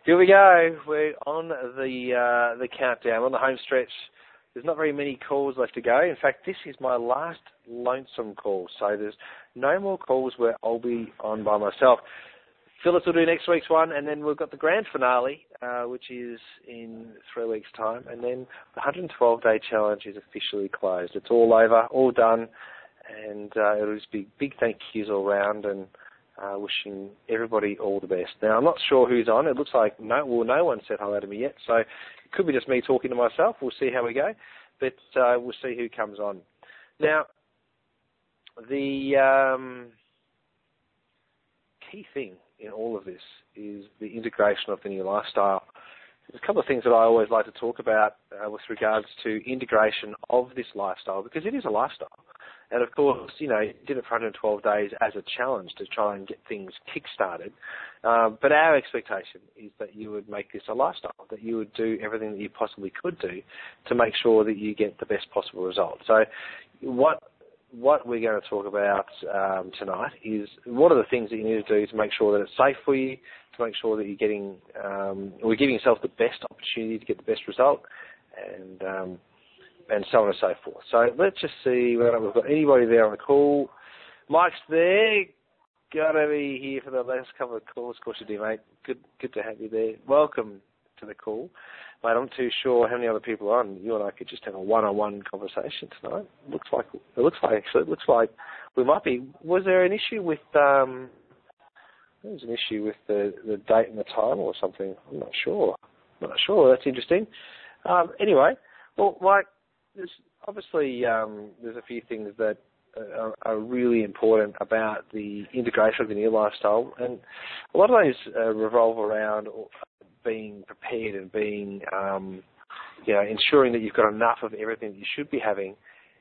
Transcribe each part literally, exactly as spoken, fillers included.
Here we go. We're on the uh, the countdown, on the home stretch. There's not very many calls left to go. In fact, this is my last lonesome call, so there's no more calls where I'll be on by myself. Phyllis will do next week's one, and then we've got the grand finale, uh, which is in three weeks' time, and then the one hundred twelve day challenge is officially closed. It's all over, all done, and uh, it'll just be big thank yous all round, and uh, wishing everybody all the best. Now, I'm not sure who's on. It looks like no, well, no one said hello to me yet, so it could be just me talking to myself. We'll see how we go, but uh, we'll see who comes on. Now, the um, key thing in all of this is the integration of the new lifestyle. There's a couple of things that I always like to talk about uh, with regards to integration of this lifestyle, because it is a lifestyle. And of course, you know, you did it for one hundred twelve days as a challenge to try and get things kick-started. Um, but our expectation is that you would make this a lifestyle, that you would do everything that you possibly could do to make sure that you get the best possible result. So what what we're going to talk about um, tonight is what are the things that you need to do to make sure that it's safe for you, to make sure that you're getting, um, we're giving yourself the best opportunity to get the best result, and um, and so on and so forth. So let's just see whether we've got anybody there on the call. Mike's there. Got to be here for the last couple of calls. Of course you do, mate. Good, good to have you there. Welcome to the call. Mate, I'm not too sure how many other people are on. You and I could just have a one-on-one conversation tonight. Looks like, it looks like, actually, it looks like we might be. Was there an issue with, um, there was an issue with the, the date and the time or something? I'm not sure. I'm not sure. That's interesting. Um, anyway, well, Mike, there's obviously um, there's a few things that are, are really important about the integration of the new lifestyle, and a lot of those uh, revolve around being prepared and being, um, you know, ensuring that you've got enough of everything that you should be having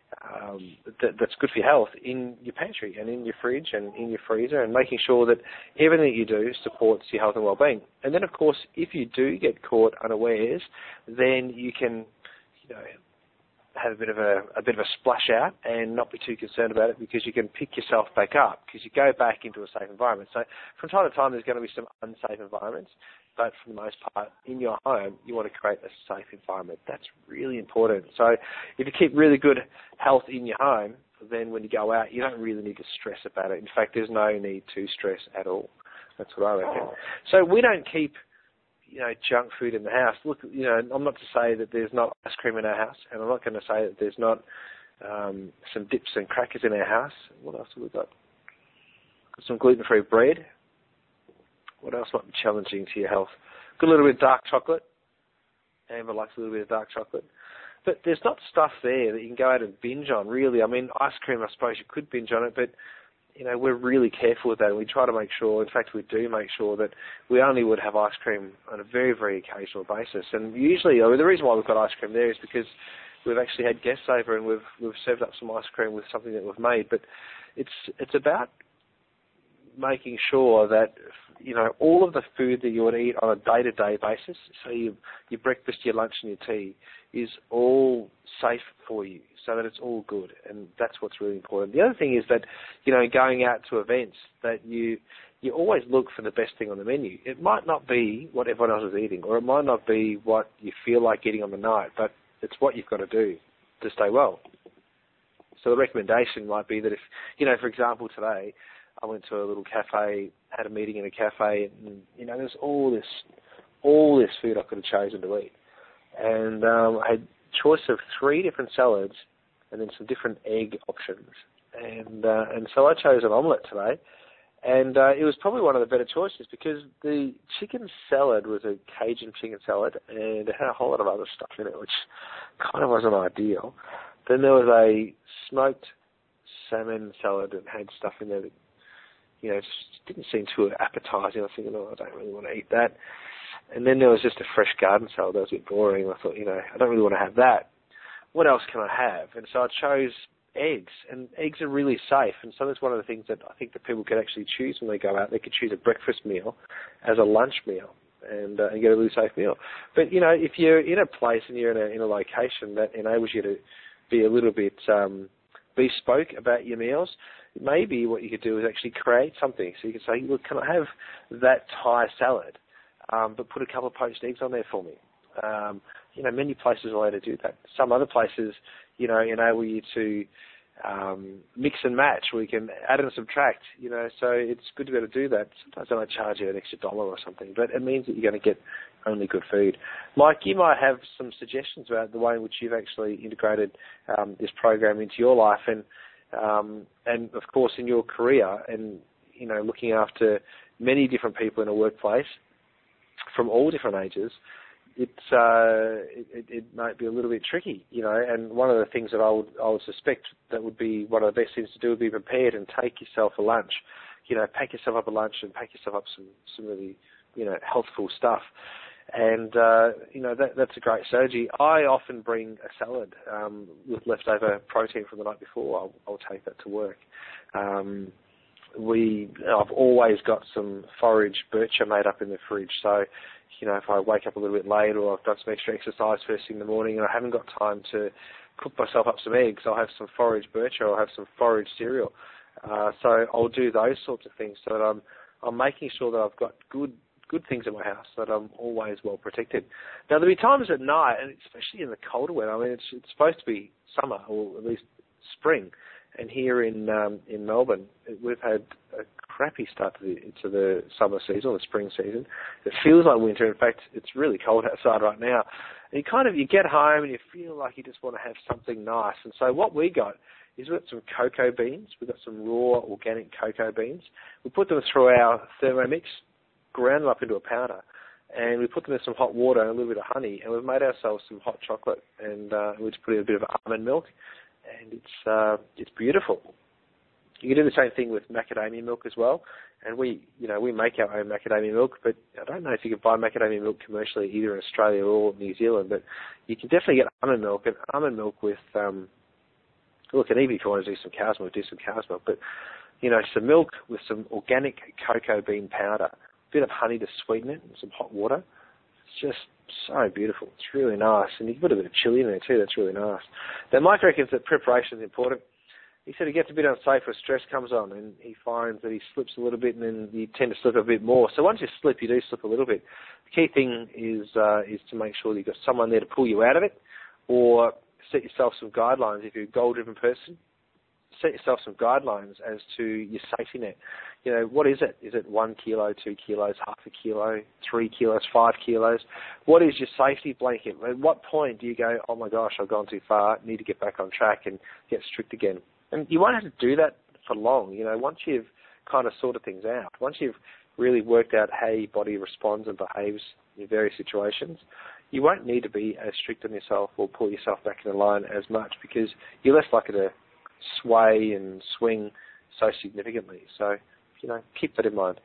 um, that, that's good for your health in your pantry and in your fridge and in your freezer, and making sure that everything that you do supports your health and well-being. And then, of course, if you do get caught unawares, then you can, you know, have a bit of a, a bit of a splash out and not be too concerned about it, because you can pick yourself back up because you go back into a safe environment. So from time to time there's going to be some unsafe environments, but for the most part in your home you want to create a safe environment. That's really important. So if you keep really good health in your home, then when you go out you don't really need to stress about it. In fact, there's no need to stress at all. That's what I reckon. So we don't keep you know, junk food in the house. Look, you know, I'm not to say that there's not ice cream in our house, and I'm not going to say that there's not um, some dips and crackers in our house. What else have we got? Got some gluten-free bread. What else might be challenging to your health? Got a little bit of dark chocolate. Amber likes a little bit of dark chocolate. But there's not stuff there that you can go out and binge on, really. I mean, ice cream, I suppose you could binge on it, but you know, we're really careful with that, and we try to make sure, in fact, we do make sure that we only would have ice cream on a very, very occasional basis. And usually, I mean, the reason why we've got ice cream there is because we've actually had guests over and we've we've served up some ice cream with something that we've made. But it's it's about making sure that, you know, all of the food that you would eat on a day-to-day basis, so you, your breakfast, your lunch and your tea, is all safe for you, so that it's all good, and that's what's really important. The other thing is that, you know, going out to events, that you you always look for the best thing on the menu. It might not be what everyone else is eating, or it might not be what you feel like eating on the night, but it's what you've got to do to stay well. So the recommendation might be that if, you know, for example, today, I went to a little cafe, had a meeting in a cafe, and, you know, there's all this, all this food I could have chosen to eat. And um, I had choice of three different salads and then some different egg options. And uh, and so I chose an omelette today. And uh, it was probably one of the better choices, because the chicken salad was a Cajun chicken salad, and it had a whole lot of other stuff in it, which kind of wasn't ideal. Then there was a smoked salmon salad that had stuff in there that, you know, just didn't seem too appetizing. I was thinking, oh, I don't really want to eat that. And then there was just a fresh garden salad that was a bit boring. I thought, you know, I don't really want to have that. What else can I have? And so I chose eggs, and eggs are really safe. And so that's one of the things that I think that people can actually choose when they go out. They could choose a breakfast meal as a lunch meal and, uh, and get a really safe meal. But, you know, if you're in a place and you're in a, in a location that enables you to be a little bit um, bespoke about your meals, maybe what you could do is actually create something. So you can say, look, can I have that Thai salad? um, but put a couple of poached eggs on there for me. Um, you know, many places allow you to do that. Some other places, you know, enable you to um, mix and match, where you can add and subtract, you know, so it's good to be able to do that. Sometimes they might charge you an extra dollar or something, but it means that you're going to get only good food. Mike, you might have some suggestions about the way in which you've actually integrated um, this program into your life and, um, and of course, in your career and, you know, looking after many different people in a workplace from all different ages. It's uh, it, it might be a little bit tricky, you know. And one of the things that I would I would suspect that would be one of the best things to do would be prepared and take yourself a lunch, you know, pack yourself up a lunch and pack yourself up some some really, you know, healthful stuff. And uh, you know that that's a great strategy. I often bring a salad um, with leftover protein from the night before. I'll, I'll take that to work. Um, we I've always got some forage bircher made up in the fridge, so. You know, if I wake up a little bit late or I've done some extra exercise first thing in the morning and I haven't got time to cook myself up some eggs, I'll have some forage bircher or I'll have some forage cereal. Uh, so I'll do those sorts of things so that I'm I'm making sure that I've got good good things in my house, so that I'm always well protected. Now, there'll be times at night, and especially in the colder weather, I mean, it's, it's supposed to be summer or at least spring, and here in um, in Melbourne, we've had a crappy start to the, to the summer season or the spring season. It feels like winter. In fact, it's really cold outside right now. And you kind of, you get home and you feel like you just want to have something nice. And so what we got is we've got some cocoa beans. We've got some raw organic cocoa beans. We put them through our Thermomix, ground them up into a powder, and we put them in some hot water and a little bit of honey, and we've made ourselves some hot chocolate, and uh, we just put in a bit of almond milk, and it's uh, it's beautiful. You can do the same thing with macadamia milk as well, and we, you know, we make our own macadamia milk, but I don't know if you can buy macadamia milk commercially either in Australia or New Zealand, but you can definitely get almond milk, and almond milk with, um, look, and even if you want to do some cow's milk, do some cow's milk, but, you know, some milk with some organic cocoa bean powder, a bit of honey to sweeten it, and some hot water. It's just so beautiful. It's really nice, and you can put a bit of chili in there too. That's really nice. Now, Mike reckons that preparation is important. He said he gets a bit unsafe when stress comes on, and he finds that he slips a little bit, and then you tend to slip a bit more. So once you slip, you do slip a little bit. The key thing is uh, is to make sure that you've got someone there to pull you out of it, or set yourself some guidelines. If you're a goal-driven person, set yourself some guidelines as to your safety net. You know, what is it? Is it one kilo, two kilos, half a kilo, three kilos, five kilos? What is your safety blanket? At what point do you go, oh my gosh, I've gone too far, need to get back on track and get strict again? And you won't have to do that for long. You know, once you've kind of sorted things out, once you've really worked out how your body responds and behaves in various situations, you won't need to be as strict on yourself or pull yourself back in line as much, because you're less likely to sway and swing so significantly. So, you know, keep that in mind.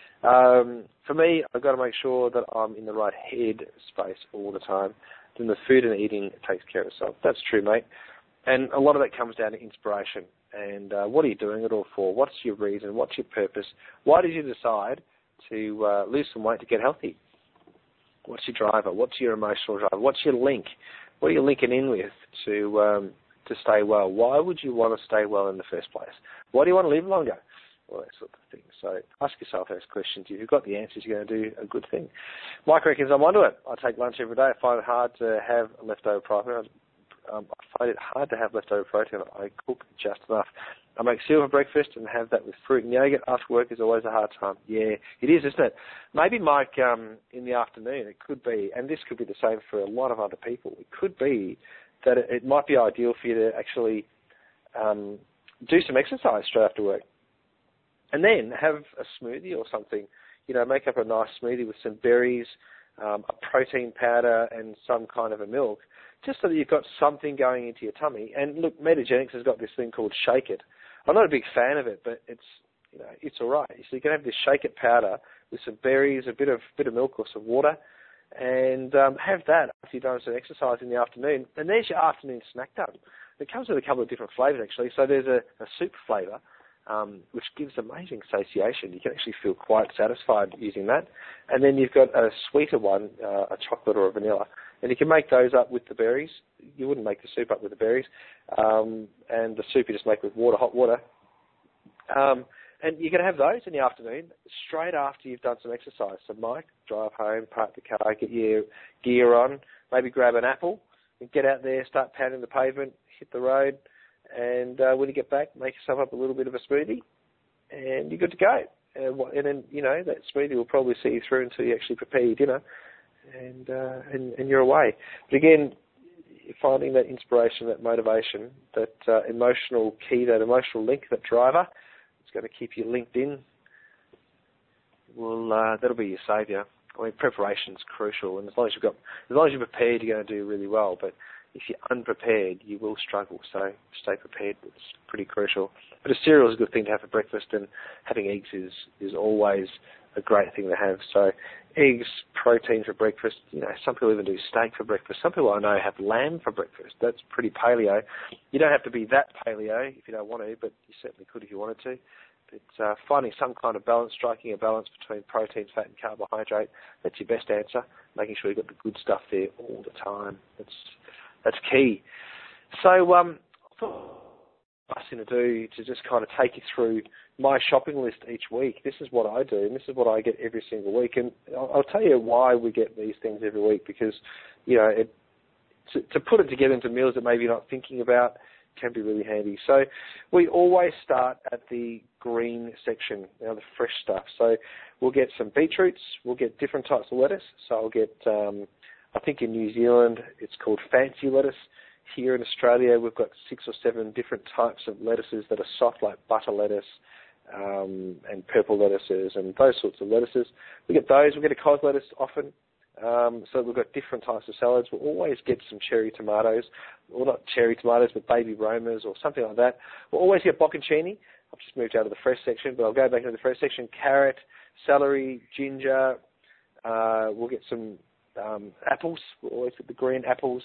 Um, for me, I've got to make sure that I'm in the right head space all the time. Then the food and eating takes care of itself. That's true, mate. And a lot of that comes down to inspiration. And uh, what are you doing it all for? What's your reason? What's your purpose? Why did you decide to uh, lose some weight to get healthy? What's your driver? What's your emotional driver? What's your link? What are you linking in with to um, to stay well? Why would you want to stay well in the first place? Why do you want to live longer? All that sort of thing. So ask yourself those questions. If you've got the answers, you're going to do a good thing. Mike reckons I'm onto it. I take lunch every day. I find it hard to have leftover protein. Um, I find it hard to have leftover protein. I cook just enough. I make cereal for breakfast and have that with fruit and yogurt. After work is always a hard time. Yeah, it is, isn't it? Maybe, Mike, um, in the afternoon, it could be, and this could be the same for a lot of other people, it could be that it, it might be ideal for you to actually um, do some exercise straight after work. And then have a smoothie or something. You know, make up a nice smoothie with some berries, um, a protein powder, and some kind of a milk, just so that you've got something going into your tummy. And look, Metagenics has got this thing called Shake It. I'm not a big fan of it, but it's, you know, it's all right. So you can have this Shake It powder with some berries, a bit of bit of milk or some water, and um, have that after you've done some exercise in the afternoon. And there's your afternoon snack done. It comes with a couple of different flavours, actually. So there's a, a soup flavour, Um, which gives amazing satiation. You can actually feel quite satisfied using that. And then you've got a sweeter one, uh, a chocolate or a vanilla. And you can make those up with the berries. You wouldn't make the soup up with the berries. Um, and the soup you just make with water, hot water. Um, And you're going to have those in the afternoon, straight after you've done some exercise. So, Mike, drive home, park the car, get your gear on, maybe grab an apple, and get out there, start pounding the pavement, hit the road, and uh, when you get back, make yourself up a little bit of a smoothie, and you're good to go. And, and then, you know, that smoothie will probably see you through until you actually prepare your dinner, and, uh, and, and you're away. But again, finding that inspiration, that motivation, that uh, emotional key, that emotional link, that driver, it's going to keep you linked in. Well, uh, that'll be your saviour. I mean, preparation's crucial, and as long as you've got, as long as you're prepared, you're going to do really well. But if you're unprepared, you will struggle. So stay prepared. It's pretty crucial. But a cereal is a good thing to have for breakfast, and having eggs is is always a great thing to have. So eggs, protein for breakfast. You know, some people even do steak for breakfast. Some people I know have lamb for breakfast. That's pretty paleo. You don't have to be that paleo if you don't want to, but you certainly could if you wanted to. But uh, finding some kind of balance, striking a balance between protein, fat and carbohydrate, that's your best answer. Making sure you've got the good stuff there all the time. That's that's key. So um, I thought nice thing to do to just kind of take you through my shopping list each week. This is what I do, and this is what I get every single week. And I'll, I'll tell you why we get these things every week, because, you know, it, to, to put it together into meals that maybe you're not thinking about can be really handy. So we always start at the green section, you know, the fresh stuff. So we'll get some beetroots, we'll get different types of lettuce. So I'll get, um, I think in New Zealand it's called fancy lettuce. Here in Australia we've got six or seven different types of lettuces that are soft, like butter lettuce um, and purple lettuces and those sorts of lettuces. We get those. We get a cos lettuce often. Um, so we've got different types of salads. We'll always get some cherry tomatoes, well, not cherry tomatoes, but baby Romas or something like that. We'll always get bocconcini. I've just moved out of the fresh section, but I'll go back into the fresh section. Carrot, celery, ginger. Uh, we'll get some um, apples. We'll always get the green apples.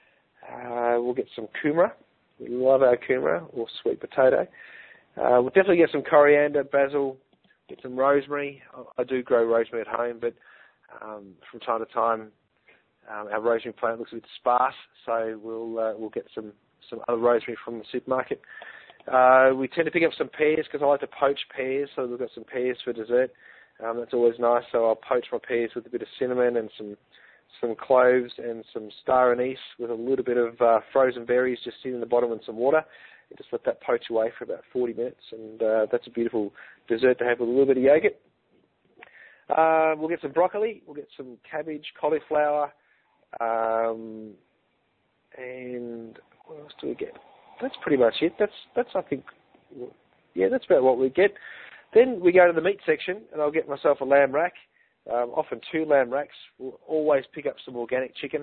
Uh, we'll get some kumara. We love our kumara, or sweet potato. Uh, we'll definitely get some coriander, basil, get some rosemary. I, I do grow rosemary at home, but Um, from time to time, um, our rosemary plant looks a bit sparse, so we'll uh, we'll get some, some other rosemary from the supermarket. Uh, we tend to pick up some pears because I like to poach pears, so we've got some pears for dessert. Um, that's always nice, so I'll poach my pears with a bit of cinnamon and some some cloves and some star anise with a little bit of uh, frozen berries just sitting in the bottom and some water. And just let that poach away for about forty minutes, and uh, that's a beautiful dessert to have with a little bit of yogurt. Uh, we'll get some broccoli, we'll get some cabbage, cauliflower, um, and what else do we get? That's pretty much it. That's, that's I think, yeah, that's about what we get. Then we go to the meat section, and I'll get myself a lamb rack, um, often two lamb racks. We'll always pick up some organic chicken,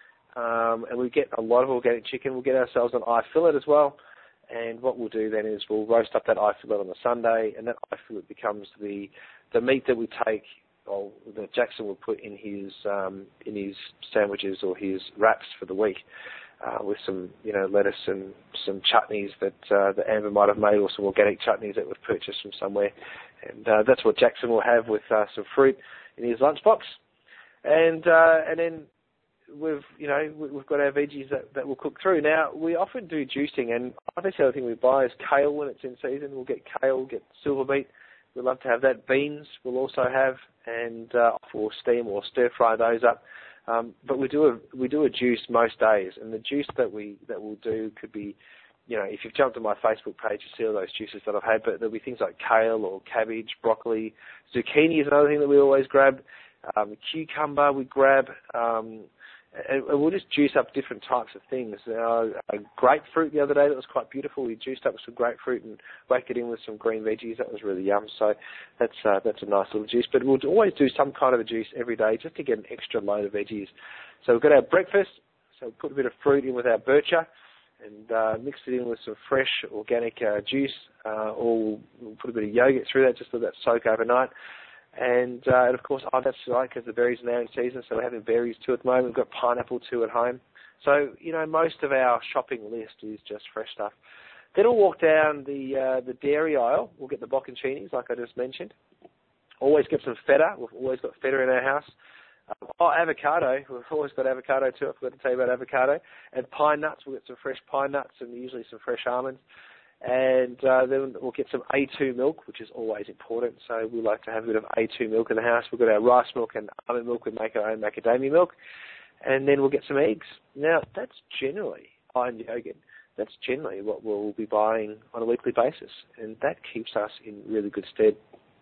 um, and we get a lot of organic chicken. We'll get ourselves an eye fillet as well. And what we'll do then is we'll roast up that eye fillet on the Sunday, and that eye fillet becomes the the meat that we take, or that Jackson will put in his um, in his sandwiches or his wraps for the week, uh, with some you know lettuce and some chutneys that uh, that Amber might have made, or some organic chutneys that we've purchased from somewhere, and uh, that's what Jackson will have with uh, some fruit in his lunchbox, and uh, and then. We've, you know, we've got our veggies that, that we'll cook through. Now, we often do juicing, and I think the other thing we buy is kale when it's in season. We'll get kale, get silver beet. We love to have that. Beans we'll also have, and uh, or steam or stir fry those up. Um, but we do a we do a juice most days, and the juice that we that we'll do could be, you know, if you've jumped on my Facebook page, you see all those juices that I've had. But there'll be things like kale or cabbage, broccoli, zucchini is another thing that we always grab. Um, cucumber we grab. Um, And we'll just juice up different types of things. Uh, a grapefruit the other day, that was quite beautiful. We juiced up some grapefruit and whacked it in with some green veggies. That was really yum. So that's uh, that's a nice little juice. But we'll always do some kind of a juice every day just to get an extra load of veggies. So we've got our breakfast. So we put a bit of fruit in with our bircher and uh, mix it in with some fresh organic uh, juice. Uh, or we'll put a bit of yogurt through that just to let that soak overnight. And, uh, and of course, oh, that's right, because the berries are now in season, so we're having berries too at the moment. We've got pineapple too at home. So, you know, most of our shopping list is just fresh stuff. Then we'll walk down the uh, the dairy aisle. We'll get the bocconcinis, like I just mentioned. Always get some feta. We've always got feta in our house. Um, oh, avocado. We've always got avocado too. I forgot to tell you about avocado. And pine nuts. We'll get some fresh pine nuts and usually some fresh almonds. And uh, then we'll get some A two milk, which is always important. So we like to have a bit of A two milk in the house. We've got our rice milk and almond milk. We make our own macadamia milk. And then we'll get some eggs. Now, that's generally, iron yogurt, that's generally what we'll be buying on a weekly basis. And that keeps us in really good stead.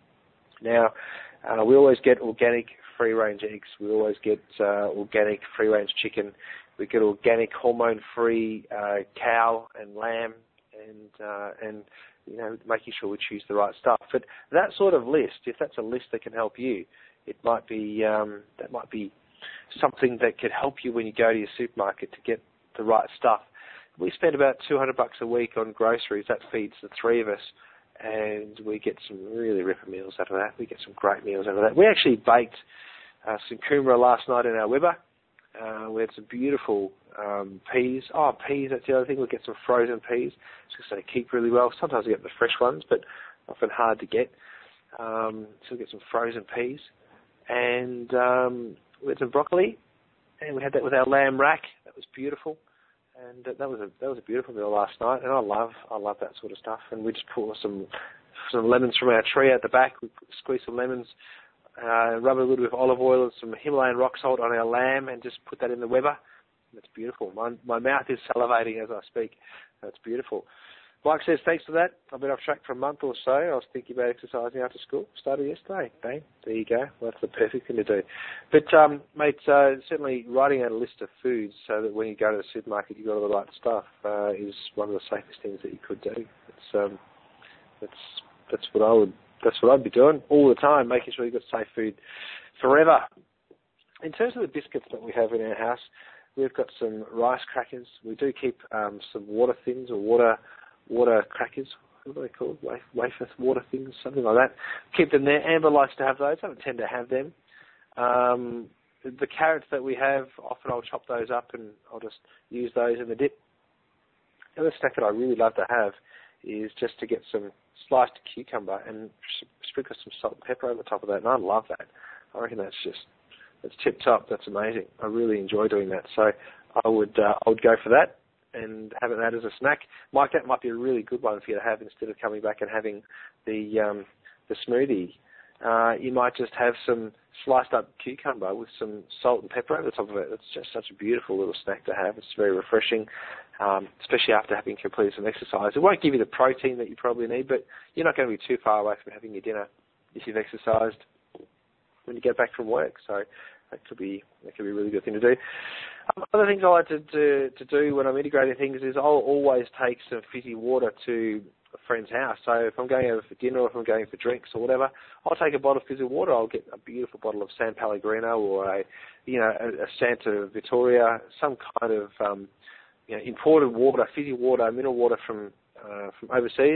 Now, uh, we always get organic free-range eggs. We always get uh, organic free-range chicken. We get organic hormone-free uh, cow and lamb. And uh, and you know, making sure we choose the right stuff. But that sort of list, if that's a list that can help you, it might be um, that might be something that could help you when you go to your supermarket to get the right stuff. We spend about two hundred bucks a week on groceries. That feeds the three of us, and we get some really ripper meals out of that. We get some great meals out of that. We actually baked uh, some kumara last night in our Weber. Uh, we had some beautiful um, peas. Oh, peas, that's the other thing. We'll get some frozen peas because they keep really well. Sometimes we get the fresh ones, but often hard to get. Um, so we get some frozen peas. And um, we had some broccoli, and we had that with our lamb rack. That was beautiful. And that was a that was a beautiful meal last night. And I love I love that sort of stuff. And we just pulled some some lemons from our tree at the back. We squeezed some lemons. Uh, rub it a little bit with olive oil and some Himalayan rock salt on our lamb and just put that in the Weber. It's beautiful. My, my mouth is salivating as I speak. That's beautiful. Mike says, thanks for that. I've been off track for a month or so. I was thinking about exercising after school. Started yesterday. Bang. There you go. Well, that's the perfect thing to do. But, um, mate, uh, certainly writing out a list of foods so that when you go to the supermarket you've got all the right stuff uh, is one of the safest things that you could do. It's, um, that's, that's what I would That's what I'd be doing all the time, making sure you've got safe food forever. In terms of the biscuits that we have in our house, we've got some rice crackers. We do keep um, some water thins or water water crackers. What are they called? Wafer water thins, something like that. Keep them there. Amber likes to have those. I don't tend to have them. Um, the, the carrots that we have, often I'll chop those up and I'll just use those in the dip. The other snack that I really love to have is just to get some sliced cucumber and sprinkle some salt and pepper over the top of that, and I love that. I reckon that's just, that's tip top. That's amazing. I really enjoy doing that. So I would uh, I would go for that and having that as a snack. Mike, that might be a really good one for you to have instead of coming back and having the um, the smoothie. Uh, you might just have some sliced up cucumber with some salt and pepper over the top of it. It's just such a beautiful little snack to have. It's very refreshing, um, especially after having completed some exercise. It won't give you the protein that you probably need, but you're not going to be too far away from having your dinner if you've exercised when you get back from work. So that could be that could be a really good thing to do. Um, other things I like to, to, to do when I'm integrating things is I'll always take some fizzy water to a friend's house. So if I'm going over for dinner or if I'm going for drinks or whatever, I'll take a bottle of fizzy water. I'll get a beautiful bottle of San Pellegrino or a, you know, a, a Santa Vittoria, some kind of, um, you know, imported water, fizzy water, mineral water from uh, from overseas,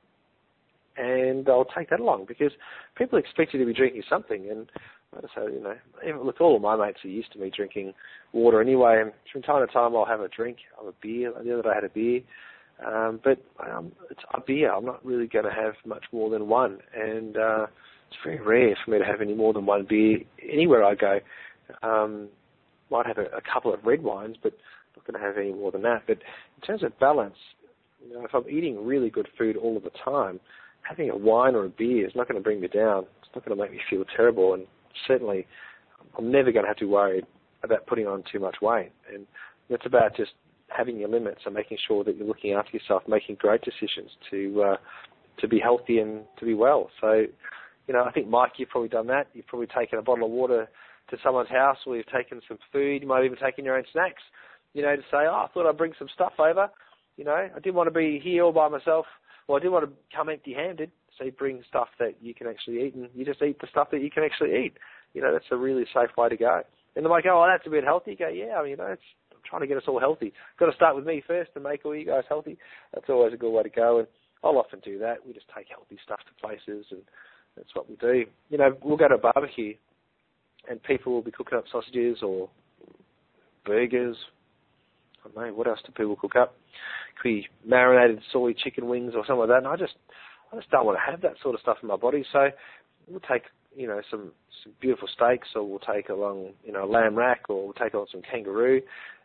and I'll take that along because people expect you to be drinking something. And like I say, you know, even, look, all of my mates are used to me drinking water anyway, and from time to time I'll have a drink. I'll have a beer. The other day I had a beer. Um, but um, it's a beer. I'm not really going to have much more than one, and uh, it's very rare for me to have any more than one beer anywhere I go. Um, might have a, a couple of red wines, but not going to have any more than that. But in terms of balance, you know, if I'm eating really good food all of the time, having a wine or a beer is not going to bring me down. It's not going to make me feel terrible, and certainly I'm never going to have to worry about putting on too much weight. And it's about just having your limits and making sure that you're looking after yourself, making great decisions to uh, to be healthy and to be well. So, you know, I think, Mike, you've probably done that. You've probably taken a bottle of water to someone's house, or you've taken some food. You might have even taken your own snacks, you know, to say, oh, I thought I'd bring some stuff over. You know, I didn't want to be here all by myself. Well, I didn't want to come empty-handed. So you bring stuff that you can actually eat, and you just eat the stuff that you can actually eat. You know, that's a really safe way to go. And they might go, oh, that's a bit healthy. You go, yeah, I mean, you know, it's trying to get us all healthy. Got to start with me first and make all you guys healthy. That's always a good way to go, and I'll often do that. We just take healthy stuff to places, and that's what we do. You know, we'll go to a barbecue, and people will be cooking up sausages or burgers. I don't know, what else do people cook up? Could be marinated soy chicken wings or something like that, and I just, I just don't want to have that sort of stuff in my body, so we'll take, you know, some, some beautiful steaks, or we'll take along, you know, a lamb rack, or we'll take on some kangaroo.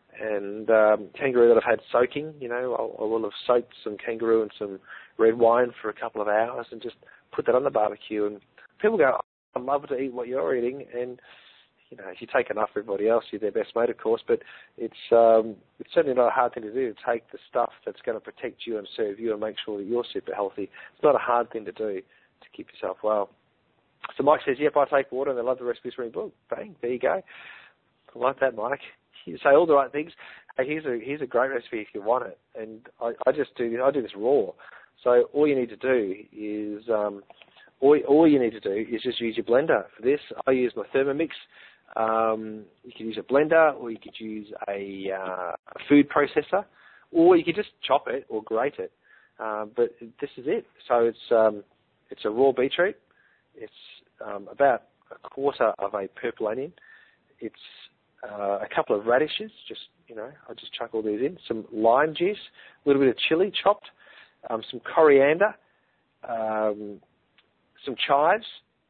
And um, kangaroo that I've had soaking, you know, I'll, I will have soaked some kangaroo in some red wine for a couple of hours and just put that on the barbecue. And people go, I'd love to eat what you're eating. And, you know, if you take enough for everybody else, you're their best mate, of course. But it's um, it's certainly not a hard thing to do, to take the stuff that's going to protect you and serve you and make sure that you're super healthy. It's not a hard thing to do to keep yourself well. So Mike says, yep, I take water and I love the recipes from your book. Bang, there you go. I like that, Mike. You say all the right things. Hey, here's a here's a great recipe if you want it. And I, I just do I do this raw. So all you need to do is um, all all you need to do is just use your blender for this. I use my Thermomix. Um, you could use a blender, or you could use a, uh, a food processor, or you could just chop it or grate it. Um, but this is it. So it's um, it's a raw beetroot. It's um, about a quarter of a purple onion. It's uh, a couple of radishes. Just you know, I just chuck all these in. Some lime juice, a little bit of chili chopped, um, some coriander, um, some chives,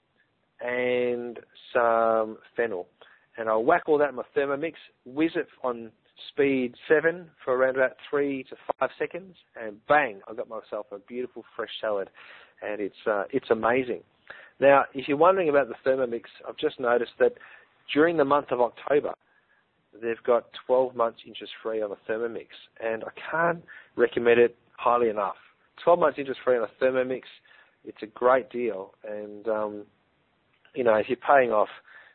and some fennel. And I'll whack all that in my Thermomix, whiz it on speed seven for around about three to five seconds, and bang, I've got myself a beautiful fresh salad. And it's uh, it's amazing. Now, if you're wondering about the Thermomix, I've just noticed that during the month of October, they've got twelve months interest free on a Thermomix, and I can't recommend it highly enough. twelve months interest free on a Thermomix, it's a great deal. And, um, you know, if you're paying off,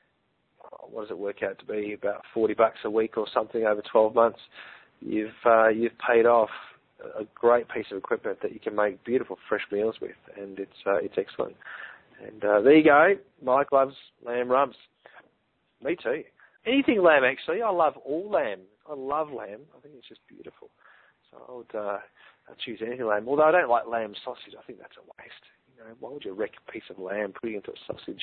what does it work out to be, about forty bucks a week or something over twelve months, you've uh, you've paid off a great piece of equipment that you can make beautiful fresh meals with, and it's uh, it's excellent. And uh, there you go. Mike loves lamb rubs. Me too. Anything lamb, actually. I love all lamb. I love lamb. I think it's just beautiful. So I would uh, I'd choose anything lamb. Although I don't like lamb sausage. I think that's a waste. You know, why would you wreck a piece of lamb putting it into a sausage?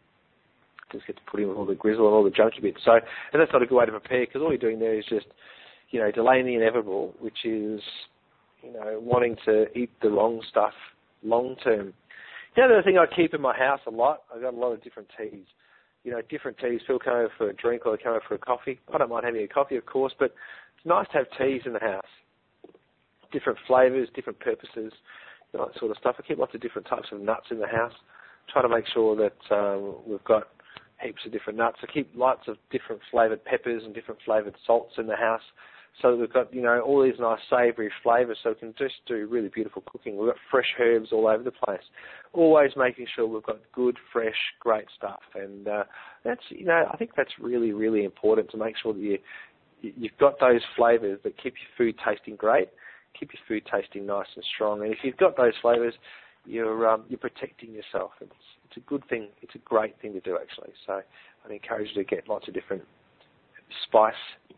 Just get to put in with all the grizzle and all the junky bits. So, and that's not a good way to prepare, because all you're doing there is just, you know, delaying the inevitable, which is, you know, wanting to eat the wrong stuff long term. The other thing I keep in my house a lot, I've got a lot of different teas. You know, different teas. People come over for a drink or they come over for a coffee. I don't mind having a coffee, of course, but it's nice to have teas in the house. Different flavours, different purposes, you know, that sort of stuff. I keep lots of different types of nuts in the house. Try to make sure that um, we've got heaps of different nuts. I keep lots of different flavoured peppers and different flavoured salts in the house, so that we've got, you know, all these nice savoury flavours, so we can just do really beautiful cooking. We've got fresh herbs all over the place. Always making sure we've got good, fresh, great stuff. And uh, that's, you know, I think that's really, really important, to make sure that you, you've got those flavours that keep your food tasting great, keep your food tasting nice and strong. And if you've got those flavours, you're um, you're protecting yourself. It's it's a good thing. It's a great thing to do, actually. So I'd encourage you to get lots of different spice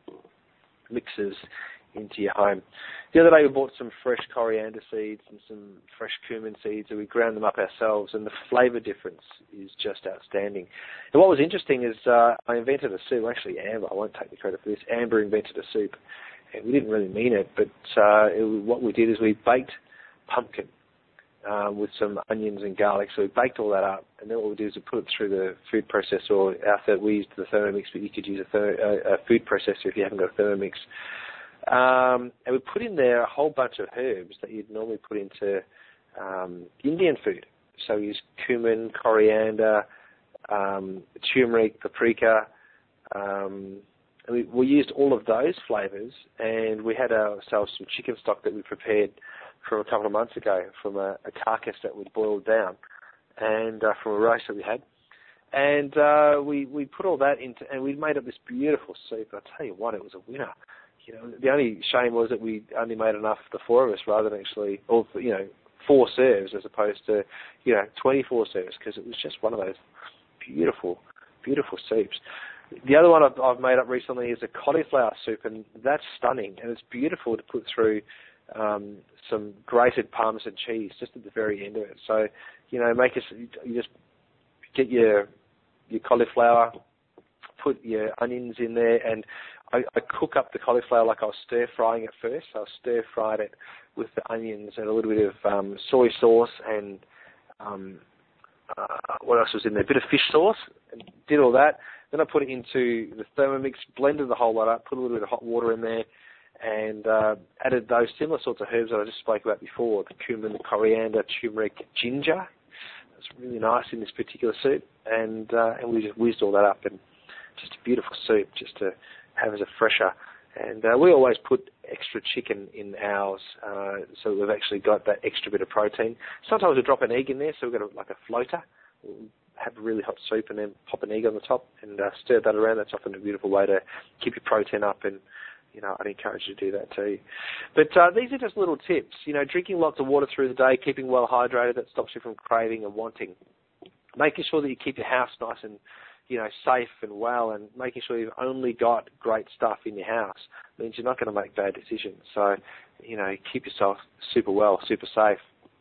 mixes into your home. The other day we bought some fresh coriander seeds and some fresh cumin seeds, and we ground them up ourselves, and the flavour difference is just outstanding. And what was interesting is uh, I invented a soup. Actually, Amber, I won't take the credit for this. Amber invented a soup, and we didn't really mean it, but uh, it, what we did is we baked pumpkin Um, with some onions and garlic. So we baked all that up, and then what we do is we put it through the food processor. Or after we used the Thermomix, but you could use a, ther- a, a food processor if you haven't got a Thermomix. Um, and we put in there a whole bunch of herbs that you'd normally put into um, Indian food. So we used cumin, coriander, um, turmeric, paprika. Um, and we, we used all of those flavours, and we had ourselves some chicken stock that we prepared from a couple of months ago from a, a carcass that we'd boiled down, and uh, from a roast that we had. And uh, we, we put all that into, and we made up this beautiful soup. I tell you what, it was a winner. You know, the only shame was that we only made enough for the four of us, rather than actually, or you know, four serves as opposed to, you know, twenty-four serves, because it was just one of those beautiful, beautiful soups. The other one I've, I've made up recently is a cauliflower soup, and that's stunning, and it's beautiful to put through um, some grated Parmesan cheese just at the very end of it. So, you know, make us, you just get your your cauliflower, put your onions in there, and I, I cook up the cauliflower like I was stir frying it first. So I stir fried it with the onions and a little bit of um, soy sauce and um, uh, what else was in there? A bit of fish sauce, and did all that. Then I put it into the Thermomix, blended the whole lot up, put a little bit of hot water in there, and uh, added those similar sorts of herbs that I just spoke about before, the cumin, the coriander, turmeric, ginger. It's really nice in this particular soup, and uh, and we just whizzed all that up, and just a beautiful soup just to have as a fresher. And uh, we always put extra chicken in ours, uh, so we've actually got that extra bit of protein. Sometimes we drop an egg in there, so we've got a, like a floater. We'll have a really hot soup and then pop an egg on the top and uh, stir that around. That's often a beautiful way to keep your protein up, and you know, I'd encourage you to do that too. But uh, these are just little tips. You know, drinking lots of water through the day, keeping well hydrated, that stops you from craving and wanting. Making sure that you keep your house nice and, you know, safe and well, and making sure you've only got great stuff in your house means you're not going to make bad decisions. So, you know, keep yourself super well, super safe.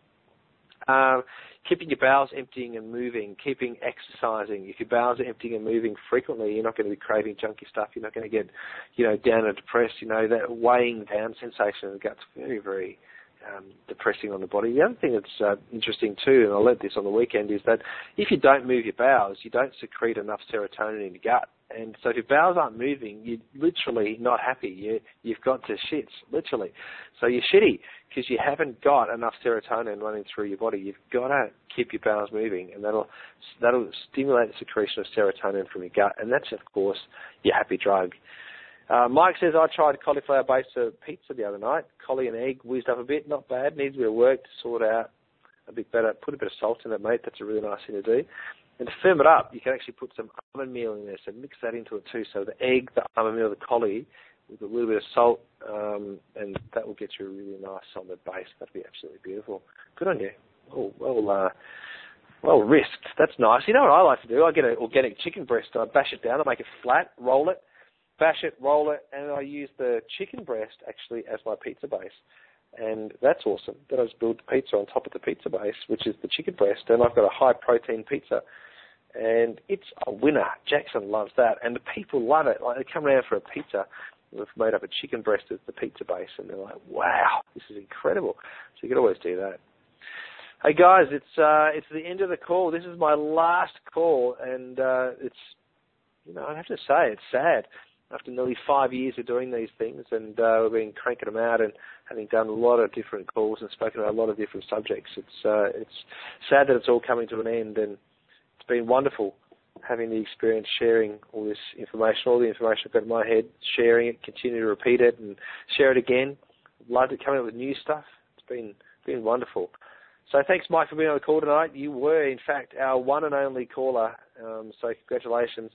Um, keeping your bowels emptying and moving, keeping exercising. If your bowels are emptying and moving frequently, you're not going to be craving junky stuff. You're not going to get, you know, down and depressed. You know, that weighing down sensation in the gut's very, very um, depressing on the body. The other thing that's uh, interesting too, and I learned this on the weekend, is that if you don't move your bowels, you don't secrete enough serotonin in your gut. And so if your bowels aren't moving, you're literally not happy. You, you've got to shits, literally. So you're shitty because you haven't got enough serotonin running through your body. You've got to keep your bowels moving, and that'll that'll stimulate the secretion of serotonin from your gut, and that's, of course, your happy drug. Uh, Mike says, I tried cauliflower-based pizza the other night. Collie and egg whizzed up a bit. Not bad. Needs a bit of work to sort out a bit better. Put a bit of salt in it, mate. That's a really nice thing to do. And to firm it up, you can actually put some almond meal in there, so mix that into it too. So the egg, the almond meal, the collie, with a little bit of salt, um, and that will get you a really nice solid base. That'll be absolutely beautiful. Good on you. Oh, well, uh, well risked. That's nice. You know what I like to do? I get an organic chicken breast. I bash it down. I make it flat, roll it, bash it, roll it, and I use the chicken breast actually as my pizza base. And that's awesome. Then I just build the pizza on top of the pizza base, which is the chicken breast, and I've got a high-protein pizza. And it's a winner. Jackson loves that, and the people love it. Like, they come around for a pizza. We've made up a chicken breast as the pizza base, and they're like, wow, this is incredible. So you can always do that. Hey, guys, it's uh, it's the end of the call. This is my last call, and uh, it's, you know, I have to say, it's sad. After nearly five years of doing these things, and uh, we've been cranking them out and having done a lot of different calls and spoken about a lot of different subjects, it's uh, it's sad that it's all coming to an end, and it's been wonderful having the experience sharing all this information, all the information I've got in my head, sharing it, continue to repeat it and share it again. Loved it coming up with new stuff. It's been been wonderful. So thanks, Mike, for being on the call tonight. You were, in fact, our one and only caller, um, so congratulations.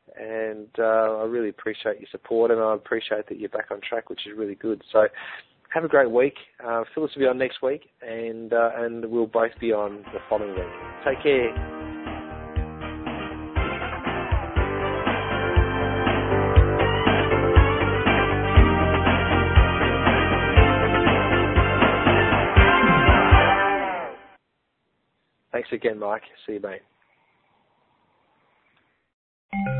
And uh, I really appreciate your support, and I appreciate that you're back on track, which is really good. So have a great week. Uh, Phyllis will be on next week, and uh, and we'll both be on the following week. Take care. Thanks again, Mike. See you, mate.